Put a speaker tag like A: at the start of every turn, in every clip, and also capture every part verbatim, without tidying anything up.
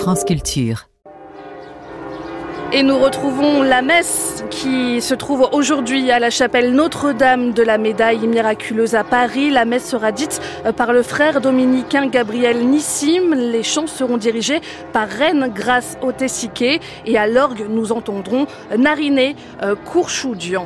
A: France Culture.
B: Et nous retrouvons la messe qui se trouve aujourd'hui à la chapelle Notre-Dame de la Médaille Miraculeuse à Paris. La messe sera dite par le frère dominicain Gabriel Nissim. Les chants seront dirigés par Reine Grâce Otesiké. Et à l'orgue, nous entendrons Nariné Kourchoudian.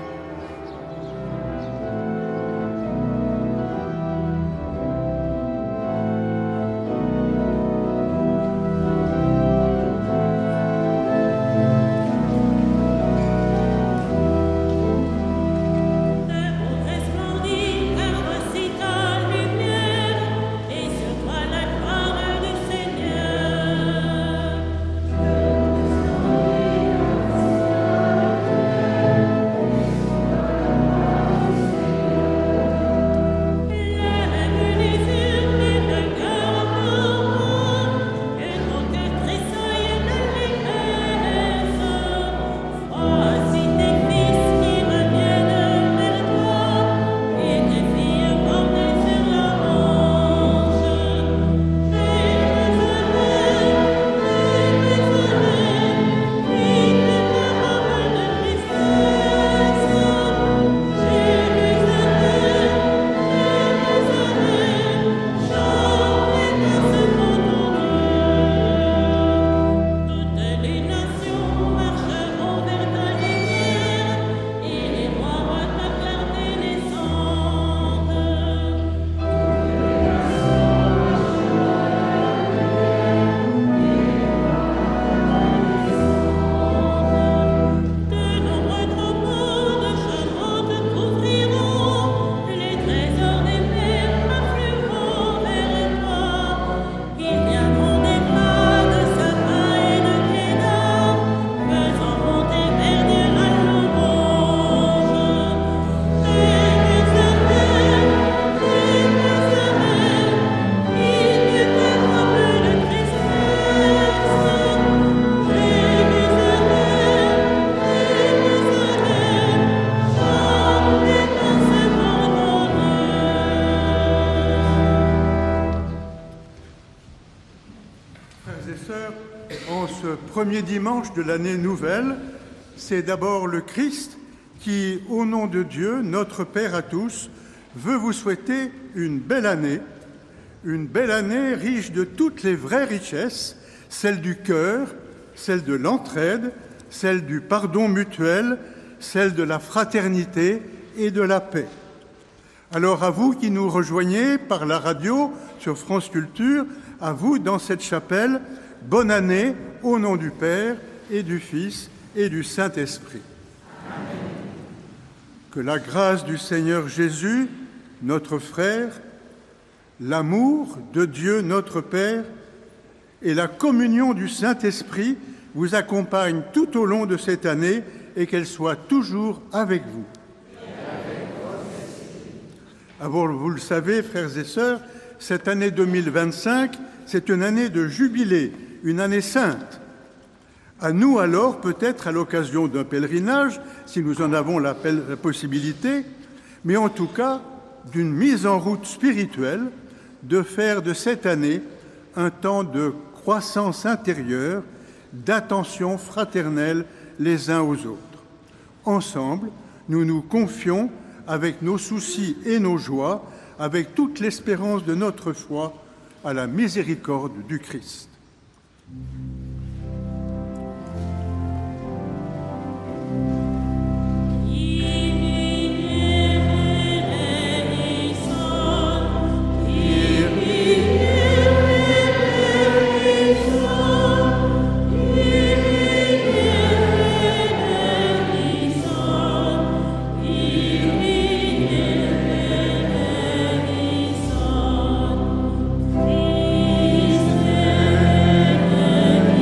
C: Premier dimanche de l'année nouvelle, c'est d'abord le Christ qui, au nom de Dieu, notre Père à tous, veut vous souhaiter une belle année, une belle année riche de toutes les vraies richesses, celle du cœur, celle de l'entraide, celle du pardon mutuel, celle de la fraternité et de la paix. Alors à vous qui nous rejoignez par la radio sur France Culture, à vous dans cette chapelle, bonne année au nom du Père et du Fils et du Saint-Esprit. Amen. Que la grâce du Seigneur Jésus, notre frère, l'amour de Dieu notre Père et la communion du Saint-Esprit vous accompagnent tout au long de cette année et qu'elle soit toujours avec vous. Alors, vous le savez, frères et sœurs, cette année deux mille vingt-cinq, c'est une année de jubilé, une année sainte. À nous alors, peut-être à l'occasion d'un pèlerinage, si nous en avons la, la possibilité, mais en tout cas d'une mise en route spirituelle, de faire de cette année un temps de croissance intérieure, d'attention fraternelle les uns aux autres. Ensemble, nous nous confions avec nos soucis et nos joies, avec toute l'espérance de notre foi, à la miséricorde du Christ.
D: Amen.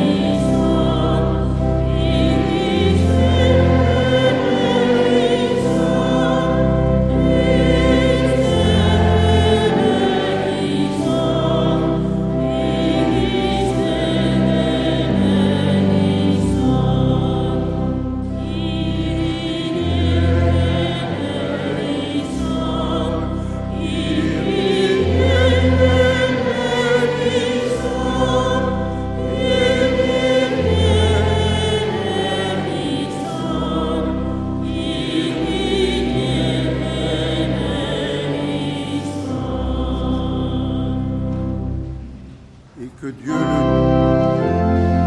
C: que Dieu le...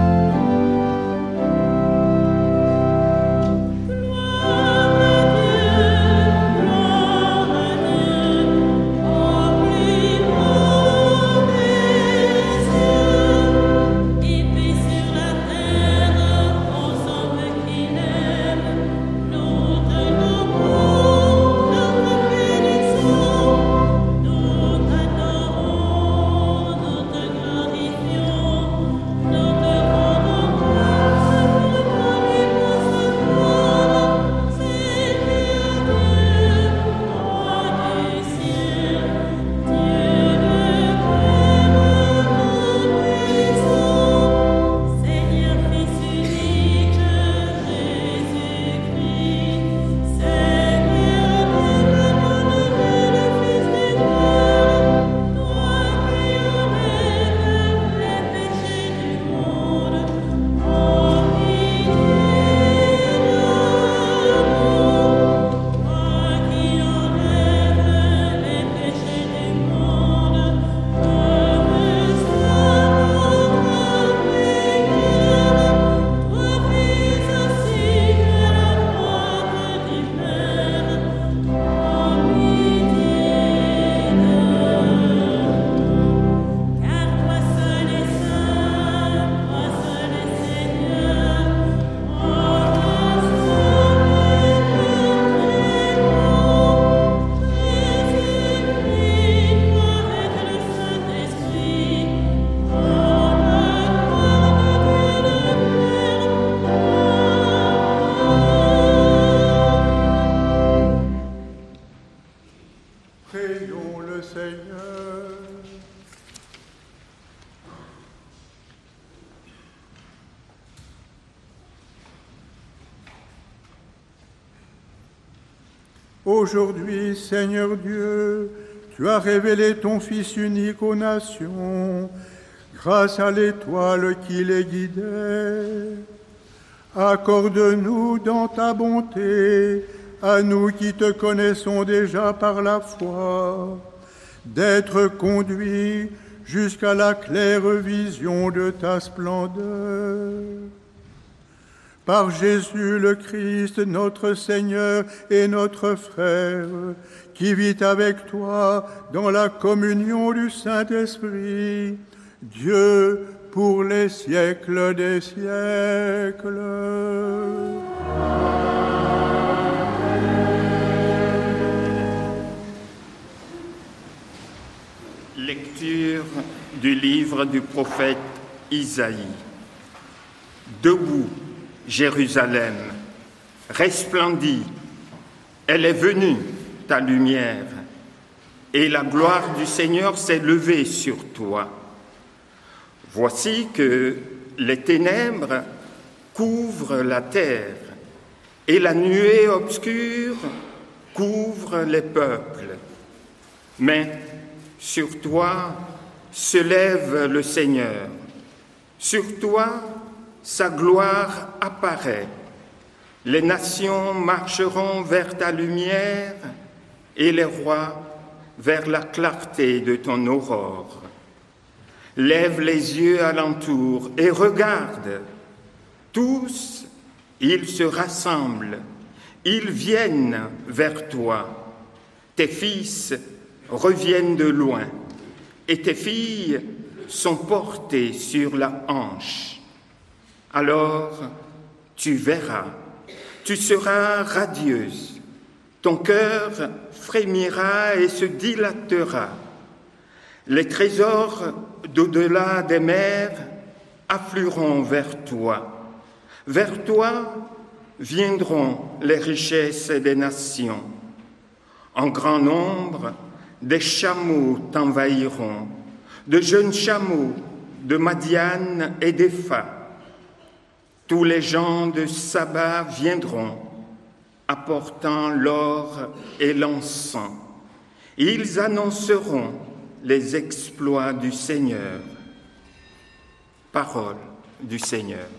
C: Prions le Seigneur. Aujourd'hui, Seigneur Dieu, tu as révélé ton Fils unique aux nations, grâce à l'étoile qui les guidait. Accorde-nous dans ta bonté, à nous qui te connaissons déjà par la foi, d'être conduits jusqu'à la claire vision de ta splendeur. Par Jésus le Christ, notre Seigneur et notre frère, qui vit avec toi dans la communion du Saint-Esprit, Dieu pour les siècles des siècles.
A: Lecture du livre du prophète Isaïe. Debout, Jérusalem, resplendis, elle est venue, ta lumière, et la gloire du Seigneur s'est levée sur toi. Voici que les ténèbres couvrent la terre, et la nuée obscure couvre les peuples. Mais sur toi se lève le Seigneur, sur toi sa gloire apparaît. Les nations marcheront vers ta lumière et les rois vers la clarté de ton aurore. Lève les yeux alentour et regarde. Tous, ils se rassemblent, ils viennent vers toi. Tes fils reviennent de loin et tes filles sont portées sur la hanche. Alors tu verras, tu seras radieuse, ton cœur frémira et se dilatera. Les trésors d'au-delà des mers afflueront vers toi. Vers toi viendront les richesses des nations. En grand nombre, des chameaux t'envahiront, de jeunes chameaux de Madian et d'Épha. Tous les gens de Saba viendront, apportant l'or et l'encens. Ils annonceront les exploits du Seigneur. Parole du Seigneur.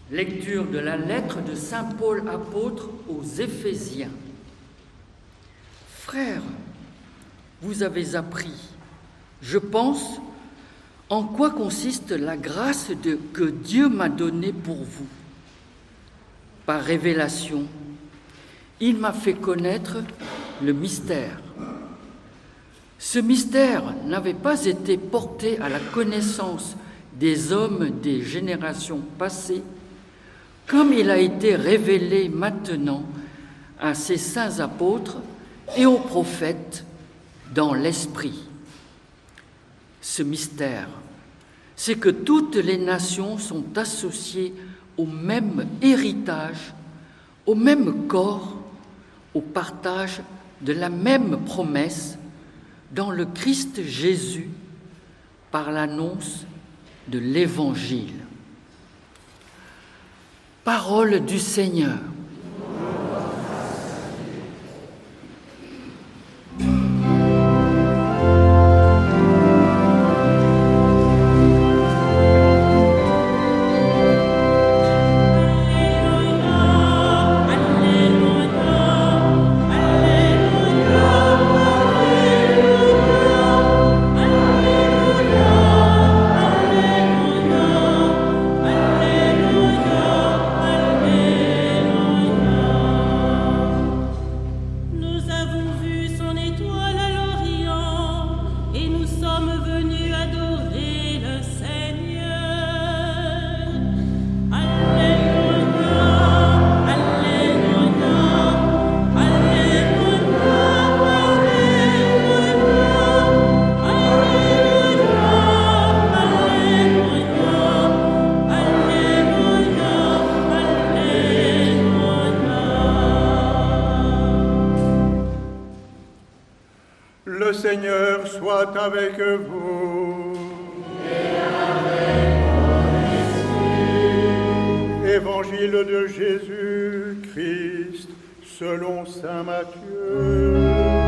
D: Lecture de la lettre de saint Paul apôtre aux Éphésiens. Frères, vous avez appris, je pense, en quoi consiste la grâce de, que Dieu m'a donnée pour vous. Par révélation, il m'a fait connaître le mystère. Ce mystère n'avait pas été porté à la connaissance des hommes des générations passées, comme il a été révélé maintenant à ses saints apôtres et aux prophètes dans l'Esprit. Ce mystère, c'est que toutes les nations sont associées au même héritage, au même corps, au partage de la même promesse dans le Christ Jésus par l'annonce de l'Évangile. Parole du Seigneur.
C: Le Seigneur soit avec vous.
E: Et avec ton esprit.
C: Évangile de Jésus-Christ selon saint Matthieu.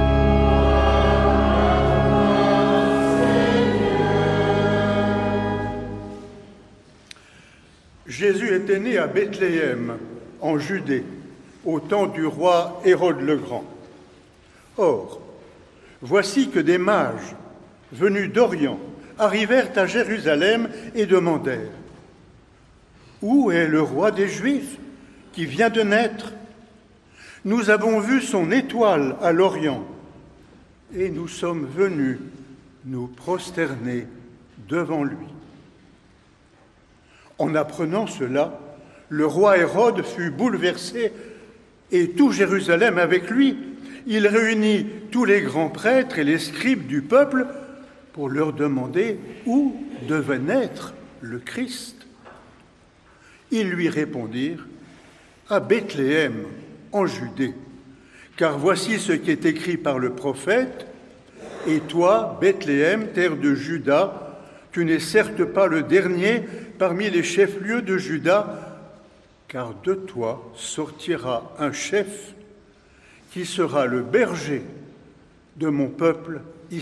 C: Jésus était né à Bethléem, en Judée, au temps du roi Hérode le Grand. Or, voici que des mages, venus d'Orient, arrivèrent à Jérusalem et demandèrent « Où est le roi des Juifs qui vient de naître ? Nous avons vu son étoile à l'Orient et nous sommes venus nous prosterner devant lui. » En apprenant cela, le roi Hérode fut bouleversé et tout Jérusalem avec lui. Il réunit tous les grands prêtres et les scribes du peuple pour leur demander où devait naître le Christ. Ils lui répondirent « À Bethléem, en Judée, car voici ce qui est écrit par le prophète. Et toi, Bethléem, terre de Juda, tu n'es certes pas le dernier parmi les chefs-lieux de Juda, car de toi sortira un chef qui sera le berger de mon peuple Israël. »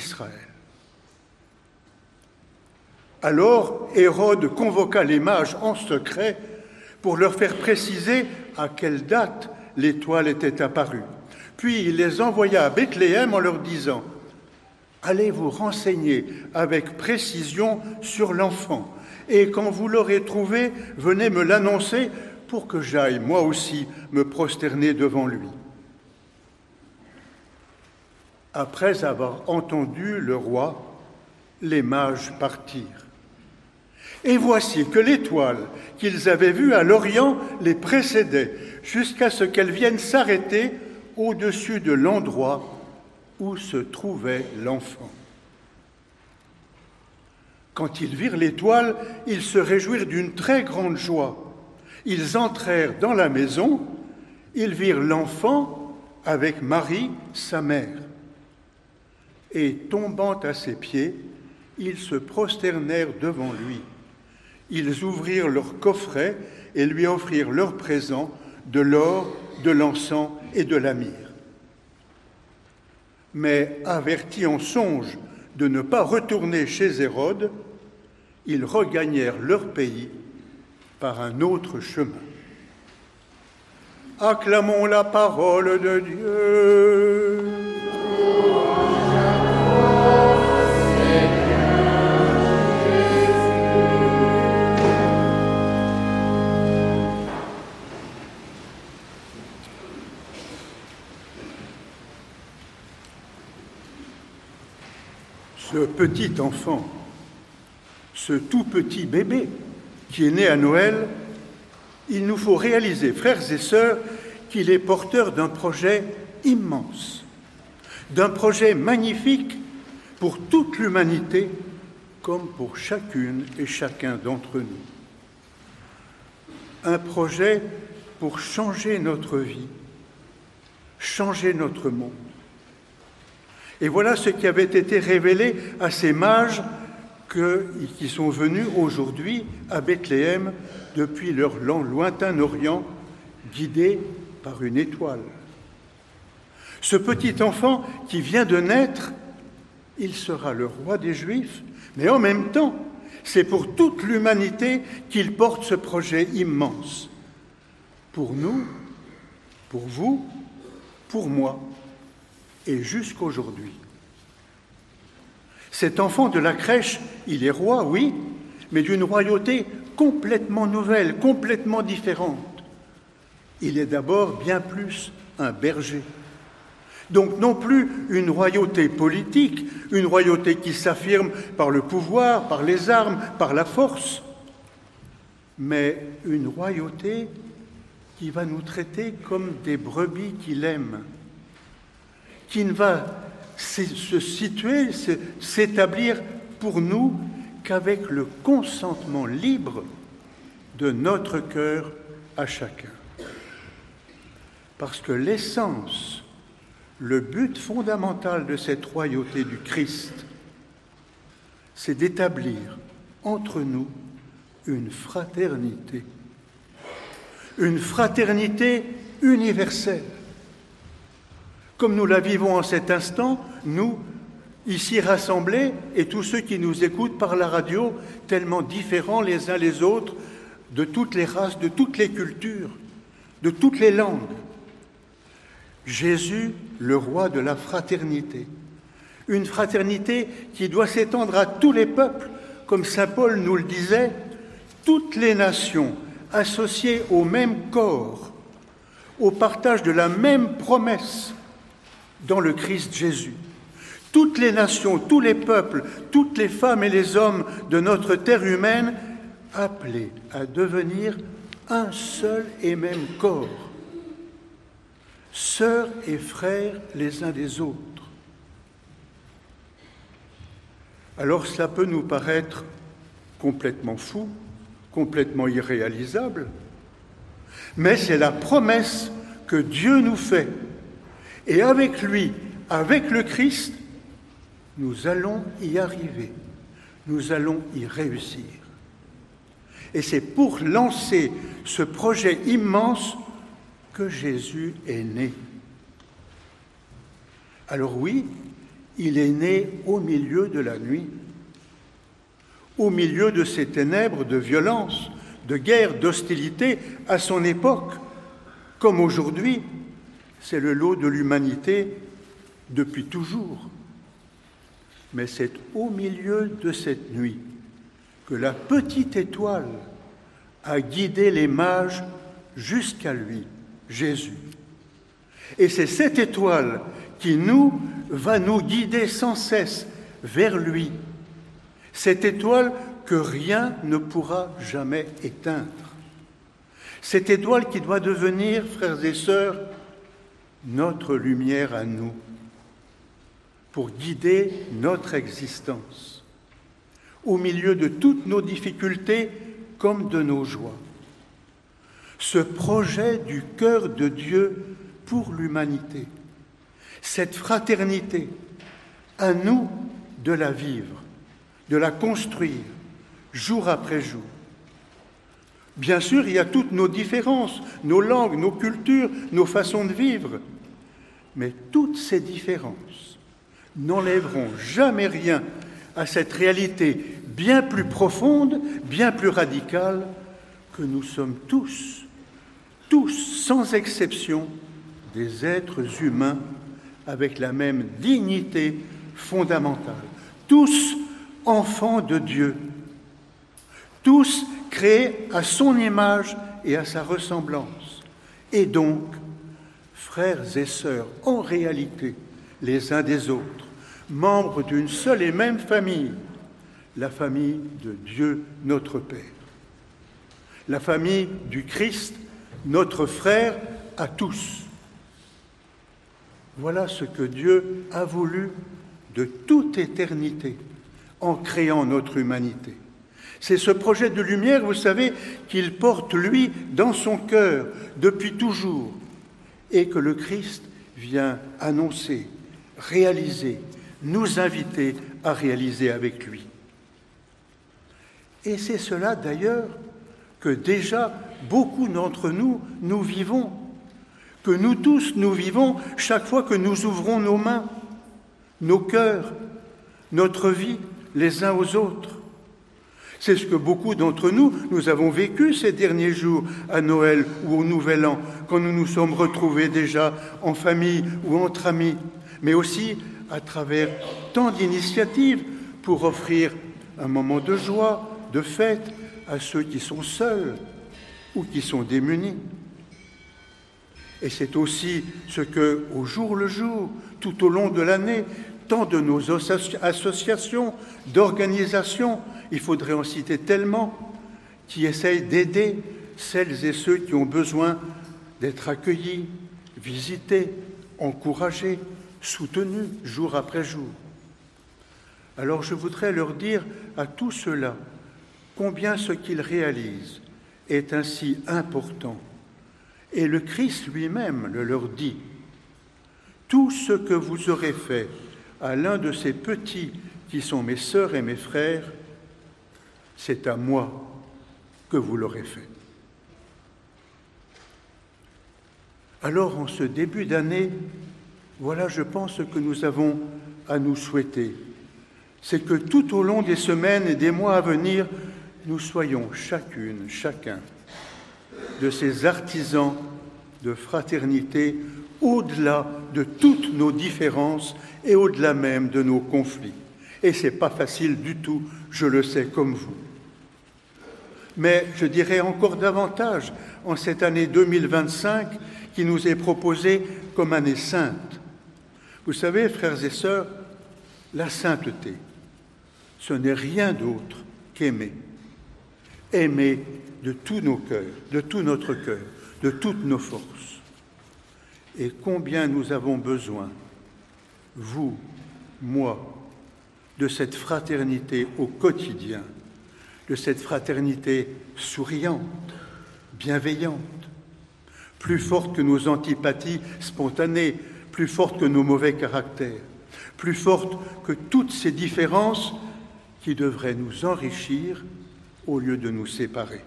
C: Alors Hérode convoqua les mages en secret pour leur faire préciser à quelle date l'étoile était apparue. Puis il les envoya à Bethléem en leur disant « Allez vous renseigner avec précision sur l'enfant, et quand vous l'aurez trouvé, venez me l'annoncer pour que j'aille moi aussi me prosterner devant lui. » Après avoir entendu le roi, les mages partirent. Et voici que l'étoile qu'ils avaient vue à l'Orient les précédait, jusqu'à ce qu'elle vienne s'arrêter au-dessus de l'endroit où se trouvait l'enfant. Quand ils virent l'étoile, ils se réjouirent d'une très grande joie. Ils entrèrent dans la maison, ils virent l'enfant avec Marie, sa mère. Et tombant à ses pieds, ils se prosternèrent devant lui. Ils ouvrirent leur coffret et lui offrirent leurs présents, de l'or, de l'encens et de la myrrhe. Mais avertis en songe de ne pas retourner chez Hérode, ils regagnèrent leur pays par un autre chemin. Acclamons la parole de Dieu. Ce petit enfant, ce tout petit bébé qui est né à Noël, il nous faut réaliser, frères et sœurs, qu'il est porteur d'un projet immense, d'un projet magnifique pour toute l'humanité, comme pour chacune et chacun d'entre nous. Un projet pour changer notre vie, changer notre monde. Et voilà ce qui avait été révélé à ces mages que, qui sont venus aujourd'hui à Bethléem depuis leur lointain Orient, guidés par une étoile. Ce petit enfant qui vient de naître, il sera le roi des Juifs, mais en même temps, c'est pour toute l'humanité qu'il porte ce projet immense. Pour nous, pour vous, pour moi, et jusqu'aujourd'hui. Cet enfant de la crèche, il est roi, oui, mais d'une royauté complètement nouvelle, complètement différente. Il est d'abord bien plus un berger. Donc non plus une royauté politique, une royauté qui s'affirme par le pouvoir, par les armes, par la force, mais une royauté qui va nous traiter comme des brebis qu'il aime, qui ne va se situer, s'établir pour nous qu'avec le consentement libre de notre cœur à chacun. Parce que l'essence, le but fondamental de cette royauté du Christ, c'est d'établir entre nous une fraternité, une fraternité universelle. Comme nous la vivons en cet instant, nous, ici rassemblés, et tous ceux qui nous écoutent par la radio, tellement différents les uns les autres, de toutes les races, de toutes les cultures, de toutes les langues. Jésus, le roi de la fraternité, une fraternité qui doit s'étendre à tous les peuples, comme saint Paul nous le disait, toutes les nations associées au même corps, au partage de la même promesse, dans le Christ Jésus. Toutes les nations, tous les peuples, toutes les femmes et les hommes de notre terre humaine appelés à devenir un seul et même corps, sœurs et frères les uns des autres. Alors cela peut nous paraître complètement fou, complètement irréalisable, mais c'est la promesse que Dieu nous fait. Et avec lui, avec le Christ, nous allons y arriver, nous allons y réussir. Et c'est pour lancer ce projet immense que Jésus est né. Alors oui, il est né au milieu de la nuit, au milieu de ces ténèbres de violence, de guerre, d'hostilité à son époque, comme aujourd'hui. C'est le lot de l'humanité depuis toujours. Mais c'est au milieu de cette nuit que la petite étoile a guidé les mages jusqu'à lui, Jésus. Et c'est cette étoile qui nous va nous guider sans cesse vers lui. Cette étoile que rien ne pourra jamais éteindre. Cette étoile qui doit devenir, frères et sœurs, notre lumière à nous, pour guider notre existence, au milieu de toutes nos difficultés comme de nos joies. Ce projet du cœur de Dieu pour l'humanité, cette fraternité, à nous de la vivre, de la construire, jour après jour. Bien sûr, il y a toutes nos différences, nos langues, nos cultures, nos façons de vivre, mais toutes ces différences n'enlèveront jamais rien à cette réalité bien plus profonde, bien plus radicale que nous sommes tous, tous, sans exception, des êtres humains avec la même dignité fondamentale, tous enfants de Dieu, tous créés à son image et à sa ressemblance, et donc frères et sœurs en réalité les uns des autres, membres d'une seule et même famille, la famille de Dieu notre Père, la famille du Christ, notre frère à tous. Voilà ce que Dieu a voulu de toute éternité en créant notre humanité. C'est ce projet de lumière, vous savez, qu'il porte, lui, dans son cœur depuis toujours et que le Christ vient annoncer, réaliser, nous inviter à réaliser avec lui. Et c'est cela, d'ailleurs, que déjà beaucoup d'entre nous, nous vivons, que nous tous, nous vivons chaque fois que nous ouvrons nos mains, nos cœurs, notre vie les uns aux autres. C'est ce que beaucoup d'entre nous, nous avons vécu ces derniers jours à Noël ou au Nouvel An, quand nous nous sommes retrouvés déjà en famille ou entre amis, mais aussi à travers tant d'initiatives pour offrir un moment de joie, de fête à ceux qui sont seuls ou qui sont démunis. Et c'est aussi ce que, au jour le jour, tout au long de l'année, tant de nos associations, d'organisations, il faudrait en citer tellement, qui essayent d'aider celles et ceux qui ont besoin d'être accueillis, visités, encouragés, soutenus jour après jour. Alors je voudrais leur dire à tous ceux-là combien ce qu'ils réalisent est ainsi important. Et le Christ lui-même le leur dit. Tout ce que vous aurez fait à l'un de ces petits qui sont mes sœurs et mes frères, c'est à moi que vous l'aurez fait. Alors, en ce début d'année, voilà, je pense, ce que nous avons à nous souhaiter. C'est que tout au long des semaines et des mois à venir, nous soyons chacune, chacun, de ces artisans de fraternité au-delà de toutes nos différences et au-delà même de nos conflits. Et ce n'est pas facile du tout, je le sais comme vous. Mais je dirais encore davantage en cette année deux mille vingt-cinq qui nous est proposée comme année sainte. Vous savez, frères et sœurs, la sainteté, ce n'est rien d'autre qu'aimer. Aimer de tous nos cœurs, de tout notre cœur, de toutes nos forces. Et combien nous avons besoin, vous, moi, de cette fraternité au quotidien, de cette fraternité souriante, bienveillante, plus forte que nos antipathies spontanées, plus forte que nos mauvais caractères, plus forte que toutes ces différences qui devraient nous enrichir au lieu de nous séparer.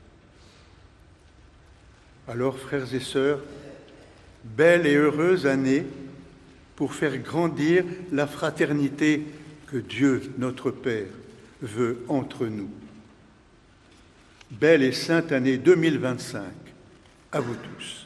C: Alors, frères et sœurs, belle et heureuse année pour faire grandir la fraternité que Dieu, notre Père, veut entre nous. Belle et sainte année deux mille vingt-cinq à vous tous.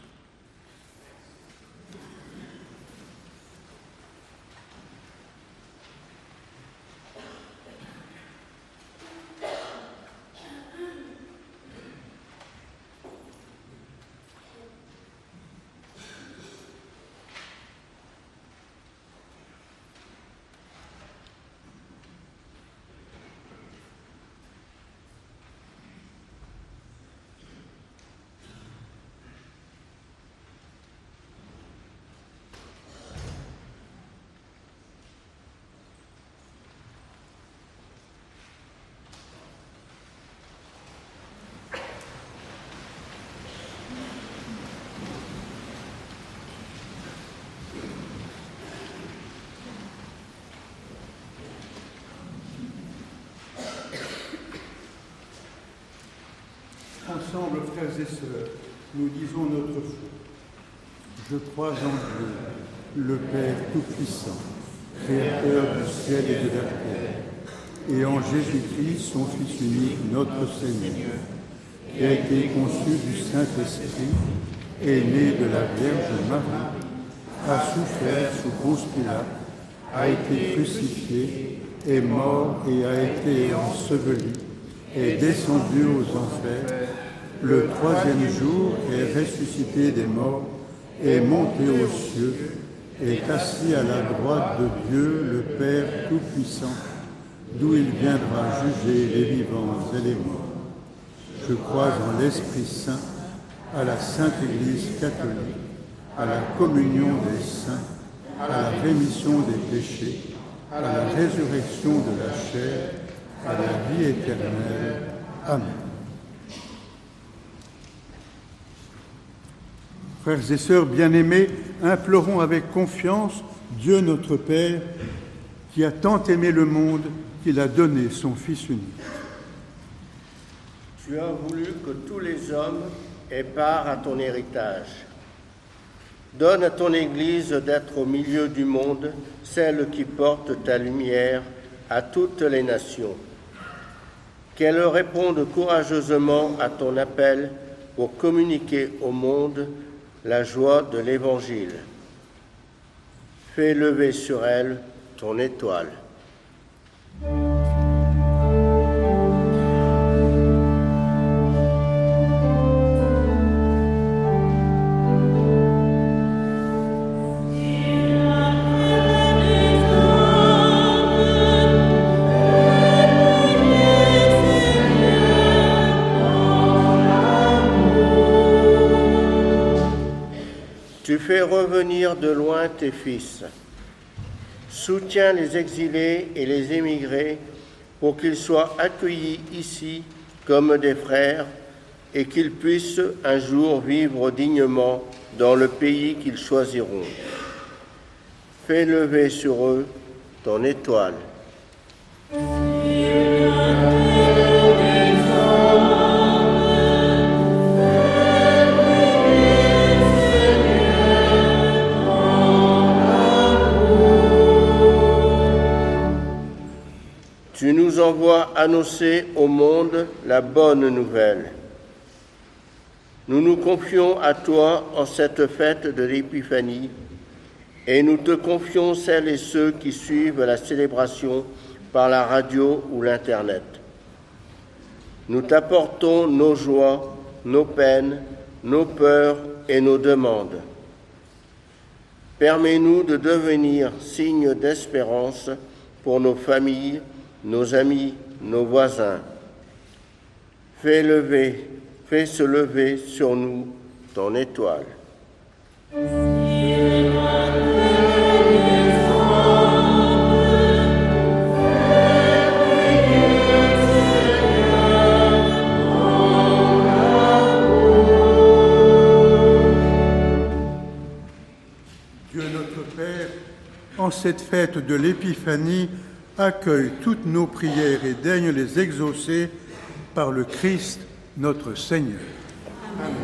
C: Ensemble, frères et sœurs, nous disons notre foi. Je crois en Dieu, le Père Tout-Puissant, Créateur du ciel et de la terre, et en Jésus-Christ, son Fils unique, notre Seigneur, qui a été conçu du Saint-Esprit, est né de la Vierge Marie, a souffert sous Ponce Pilate, a été crucifié, est mort et a été enseveli, est descendu aux enfers, le troisième jour est ressuscité des morts, est monté aux cieux, est assis à la droite de Dieu, le Père Tout-Puissant, d'où il viendra juger les vivants et les morts. Je crois en l'Esprit Saint, à la Sainte Église catholique, à la communion des saints, à la rémission des péchés, à la résurrection de la chair, à la vie éternelle. Amen. Frères et sœurs bien-aimés, implorons avec confiance Dieu notre Père, qui a tant aimé le monde qu'il a donné son Fils unique.
E: Tu as voulu que tous les hommes aient part à ton héritage. Donne à ton Église d'être au milieu du monde, celle qui porte ta lumière à toutes les nations. Qu'elle réponde courageusement à ton appel pour communiquer au monde la joie de l'Évangile. Fais lever sur elle ton étoile. Tu fais revenir de loin tes fils. Soutiens les exilés et les émigrés pour qu'ils soient accueillis ici comme des frères et qu'ils puissent un jour vivre dignement dans le pays qu'ils choisiront. Fais lever sur eux ton étoile. Tu nous envoies annoncer au monde la bonne nouvelle. Nous nous confions à toi en cette fête de l'Épiphanie et nous te confions celles et ceux qui suivent la célébration par la radio ou l'Internet. Nous t'apportons nos joies, nos peines, nos peurs et nos demandes. Permets-nous de devenir signe d'espérance pour nos familles, nos amis, nos voisins. Fais lever, fais se lever sur nous ton étoile.
C: Dieu notre Père, en cette fête de l'Épiphanie, accueille toutes nos prières et daigne les exaucer par le Christ notre Seigneur. Amen.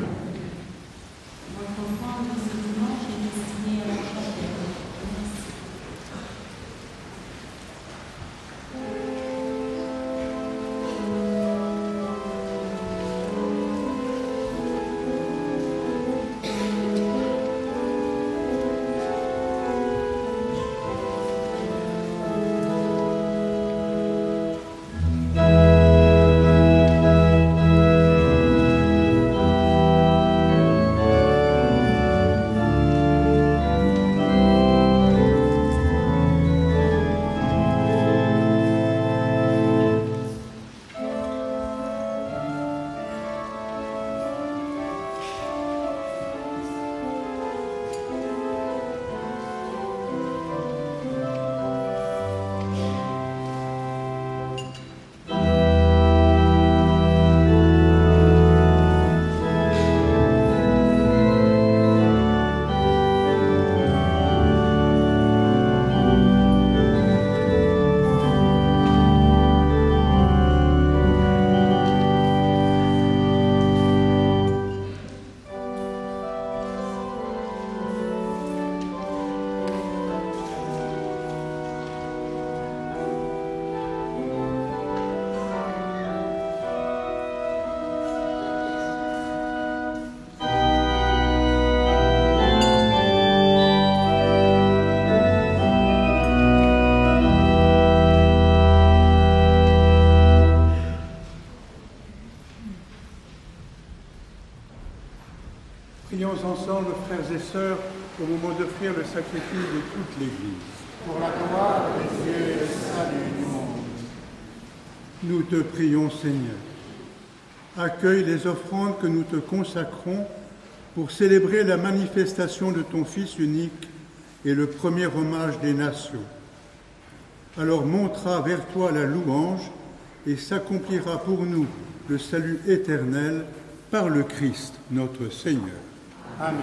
C: Prions ensemble, frères et sœurs, au moment d'offrir le sacrifice de toute l'Église.
F: Pour la gloire de Dieu et le salut du monde.
C: Nous te prions, Seigneur. Accueille les offrandes que nous te consacrons pour célébrer la manifestation de ton Fils unique et le premier hommage des nations. Alors montera vers toi la louange et s'accomplira pour nous le salut éternel par le Christ, notre Seigneur.
F: Amen.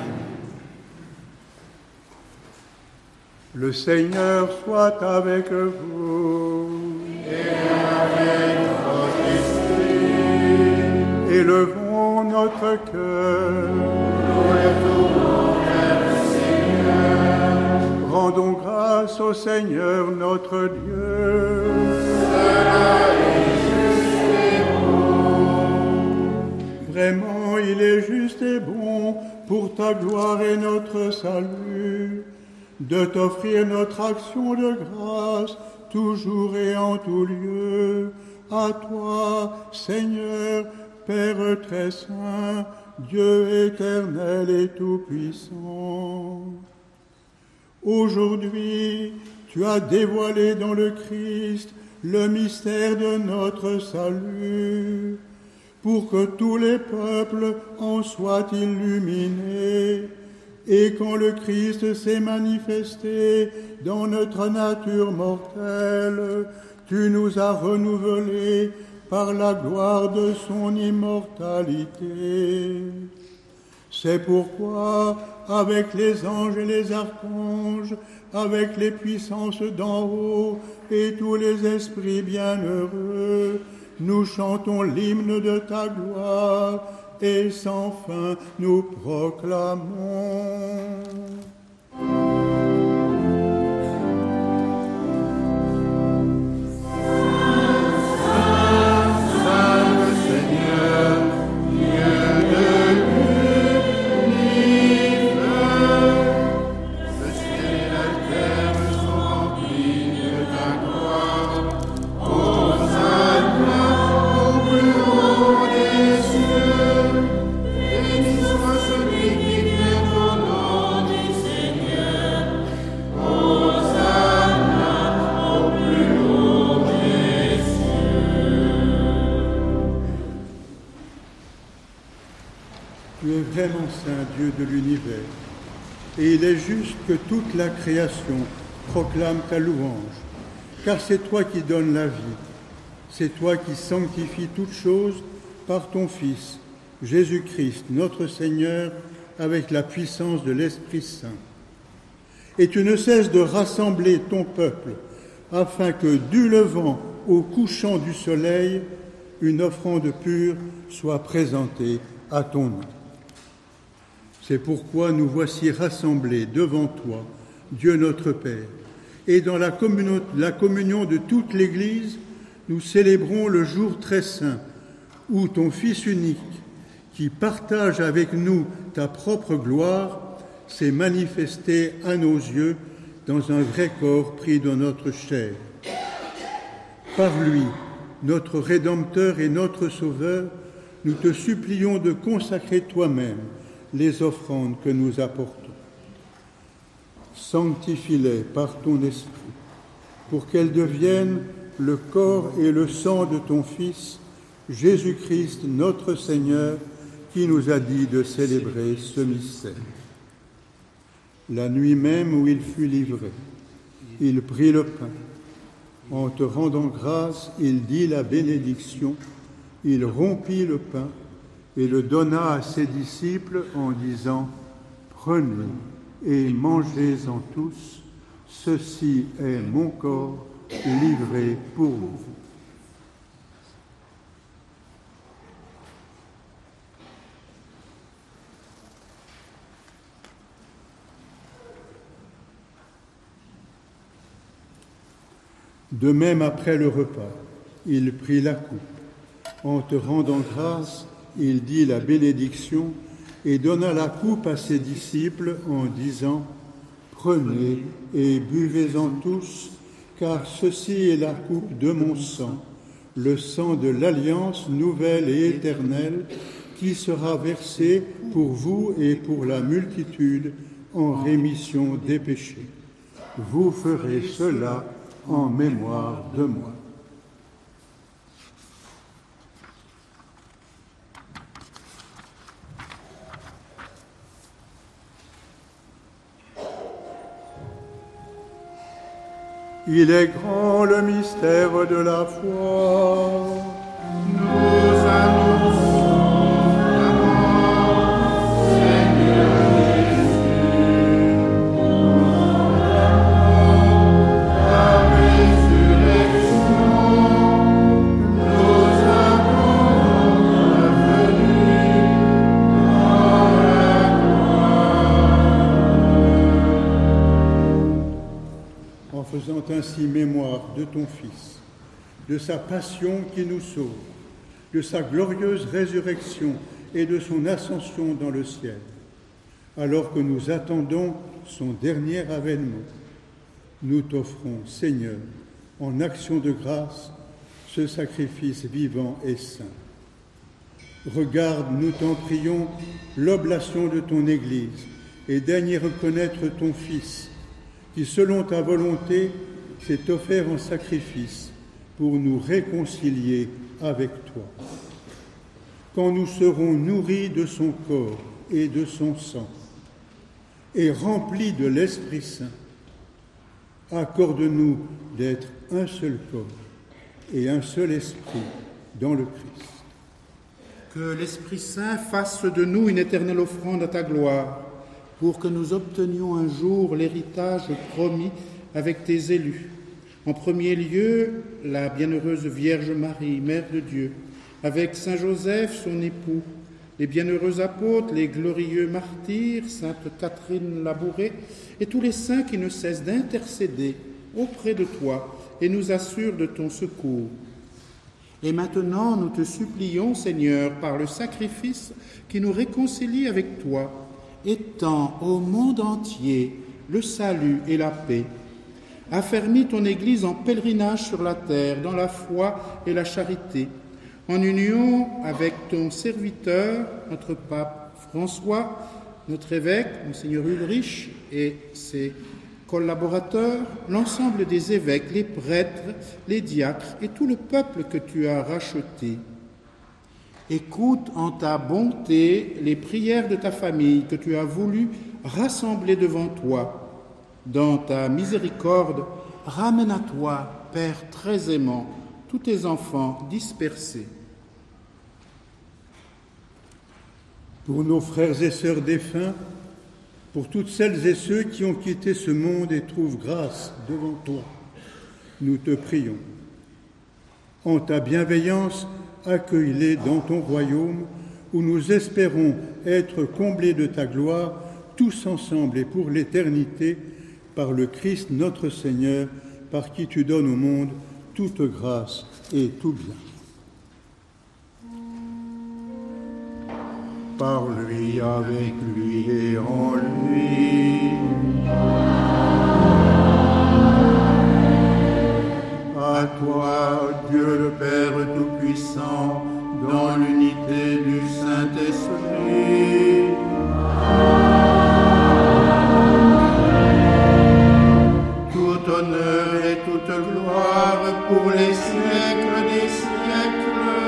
C: Le Seigneur soit avec vous.
F: Et avec votre esprit.
C: Élevons notre cœur.
F: Nous retournons vers le Seigneur.
C: Rendons grâce au Seigneur notre Dieu.
F: Cela est juste et bon.
C: Vraiment, il est juste et bon pour ta gloire et notre salut, de t'offrir notre action de grâce, toujours et en tout lieu, à toi, Seigneur, Père très saint, Dieu éternel et tout-puissant. Aujourd'hui, tu as dévoilé dans le Christ le mystère de notre salut, pour que tous les peuples en soient illuminés. Et quand le Christ s'est manifesté dans notre nature mortelle, tu nous as renouvelés par la gloire de son immortalité. C'est pourquoi, avec les anges et les archanges, avec les puissances d'en haut et tous les esprits bienheureux, nous chantons l'hymne de ta gloire et sans fin nous proclamons. Vraiment saint Dieu de l'univers, et il est juste que toute la création proclame ta louange, car c'est toi qui donnes la vie, c'est toi qui sanctifies toutes choses par ton Fils, Jésus-Christ, notre Seigneur, avec la puissance de l'Esprit Saint. Et tu ne cesses de rassembler ton peuple, afin que du levant au couchant du soleil, une offrande pure soit présentée à ton nom. C'est pourquoi nous voici rassemblés devant toi, Dieu notre Père, et dans la communion, la communion de toute l'Église, nous célébrons le jour très saint, où ton Fils unique, qui partage avec nous ta propre gloire, s'est manifesté à nos yeux dans un vrai corps pris dans notre chair. Par lui, notre Rédempteur et notre Sauveur, nous te supplions de consacrer toi-même les offrandes que nous apportons. Sanctifie-les par ton esprit, pour qu'elles deviennent le corps et le sang de ton Fils, Jésus-Christ, notre Seigneur, qui nous a dit de célébrer ce mystère. La nuit même où il fut livré, il prit le pain. En te rendant grâce, il dit la bénédiction, il rompit le pain et le donna à ses disciples en disant « Prenez et mangez-en tous, ceci est mon corps livré pour vous. » De même, après le repas, il prit la coupe. En te rendant grâce, il dit la bénédiction et donna la coupe à ses disciples en disant « Prenez et buvez-en tous, car ceci est la coupe de mon sang, le sang de l'alliance nouvelle et éternelle, qui sera versé pour vous et pour la multitude en rémission des péchés. Vous ferez cela en mémoire de moi. Il est grand le mystère de la foi.
F: Nous annonçons la mort, Seigneur Jésus, la résurrection. Nous attendons ta venue dans la gloire.
C: En faisant ainsi mémoire de ton Fils, de sa passion qui nous sauve, de sa glorieuse résurrection et de son ascension dans le ciel, alors que nous attendons son dernier avènement, nous t'offrons, Seigneur, en action de grâce, ce sacrifice vivant et saint. Regarde, nous t'en prions, l'oblation de ton Église et daigne y reconnaître ton Fils, qui, selon ta volonté, s'est offert en sacrifice pour nous réconcilier avec toi. Quand nous serons nourris de son corps et de son sang, et remplis de l'Esprit Saint, accorde-nous d'être un seul corps et un seul esprit dans le Christ.
G: Que l'Esprit Saint fasse de nous une éternelle offrande à ta gloire, pour que nous obtenions un jour l'héritage promis avec tes élus. En premier lieu, la bienheureuse Vierge Marie, Mère de Dieu, avec Saint Joseph, son époux, les bienheureux apôtres, les glorieux martyrs, Sainte Catherine Labouré, et tous les saints qui ne cessent d'intercéder auprès de toi et nous assurent de ton secours. Et maintenant, nous te supplions, Seigneur, par le sacrifice qui nous réconcilie avec toi, étends au monde entier le salut et la paix. Affermis ton Église en pèlerinage sur la terre, dans la foi et la charité, en union avec ton serviteur, notre pape François, notre évêque, Monseigneur Ulrich, et ses collaborateurs, l'ensemble des évêques, les prêtres, les diacres et tout le peuple que tu as racheté. Écoute en ta bonté les prières de ta famille que tu as voulu rassembler devant toi. Dans ta miséricorde, ramène à toi, Père très aimant, tous tes enfants dispersés.
C: Pour nos frères et sœurs défunts, pour toutes celles et ceux qui ont quitté ce monde et trouvent grâce devant toi, nous te prions. En ta bienveillance, accueille-les dans ton royaume, où nous espérons être comblés de ta gloire, tous ensemble et pour l'éternité, par le Christ notre Seigneur, par qui tu donnes au monde toute grâce et tout bien.
F: Par lui, avec lui et en lui. À toi, Dieu le Père Tout-Puissant, dans l'unité du Saint-Esprit. Tout honneur et toute gloire pour les siècles des siècles.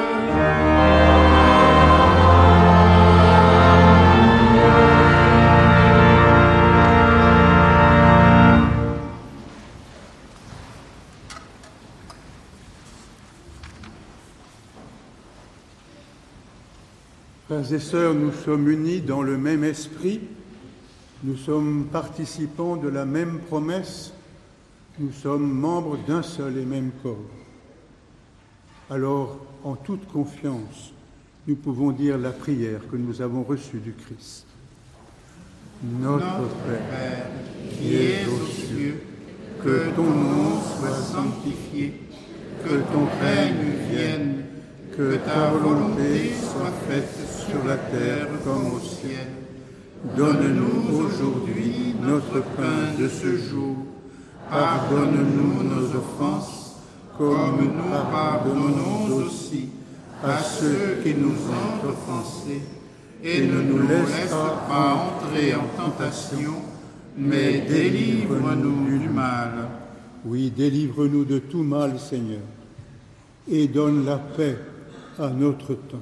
C: Frères et sœurs, nous sommes unis dans le même esprit, nous sommes participants de la même promesse, nous sommes membres d'un seul et même corps. Alors, en toute confiance, nous pouvons dire la prière que nous avons reçue du Christ. Notre Père,
F: qui es aux cieux, que ton nom soit sanctifié, que ton règne vienne, que ta volonté soit faite sur la terre comme au ciel. Donne-nous aujourd'hui notre pain de ce jour. Pardonne-nous nos offenses, comme nous pardonnons aussi à ceux qui nous ont offensés, et ne nous laisse pas entrer en tentation, mais délivre-nous du mal.
C: Oui, délivre-nous de tout mal, Seigneur, et donne la paix à notre temps.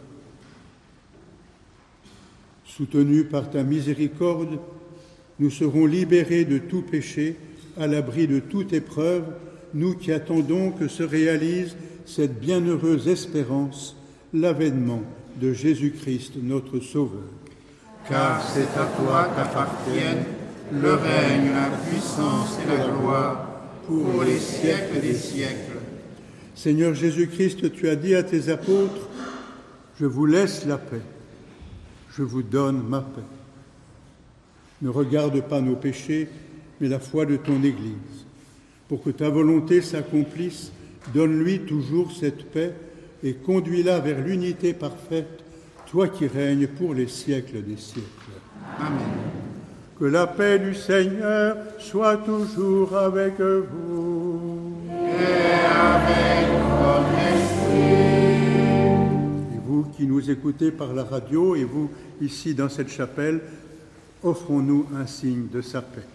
C: Soutenus par ta miséricorde, nous serons libérés de tout péché, à l'abri de toute épreuve, nous qui attendons que se réalise cette bienheureuse espérance, l'avènement de Jésus-Christ, notre Sauveur.
F: Car c'est à toi qu'appartiennent le règne, la puissance et la gloire pour les siècles des siècles.
C: Seigneur Jésus-Christ, tu as dit à tes apôtres, « Je vous laisse la paix, je vous donne ma paix. » Ne regarde pas nos péchés, mais la foi de ton Église. Pour que ta volonté s'accomplisse, donne-lui toujours cette paix et conduis-la vers l'unité parfaite, toi qui règnes pour les siècles des siècles.
F: Amen.
C: Que la paix du Seigneur soit toujours avec vous.
F: Et avec votre esprit.
C: Et vous qui nous écoutez par la radio et vous ici dans cette chapelle, offrons-nous un signe de sa paix.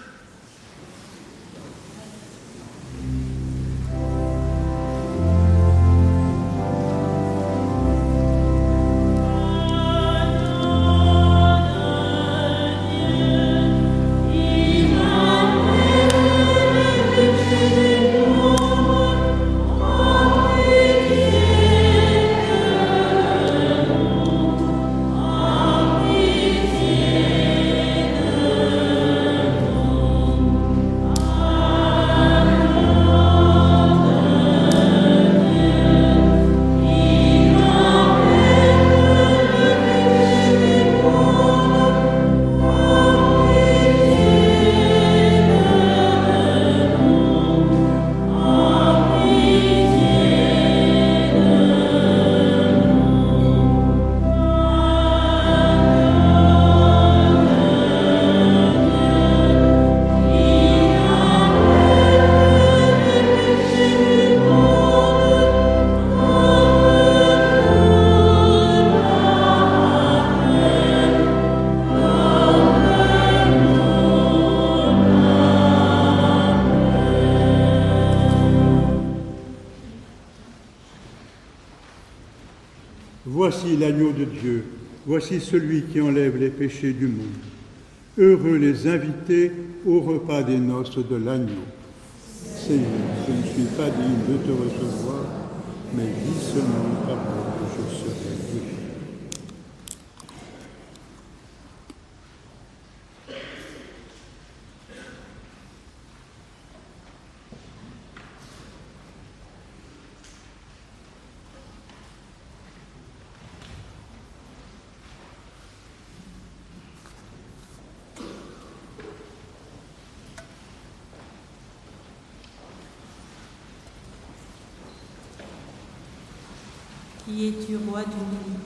C: Voici l'agneau de Dieu, voici celui qui enlève les péchés du monde. Heureux les invités au repas des noces de l'agneau. Seigneur, je ne suis pas digne de te recevoir, mais dis seulement une parole que je serai guéri.
H: Qui es-tu, roi d'humilité?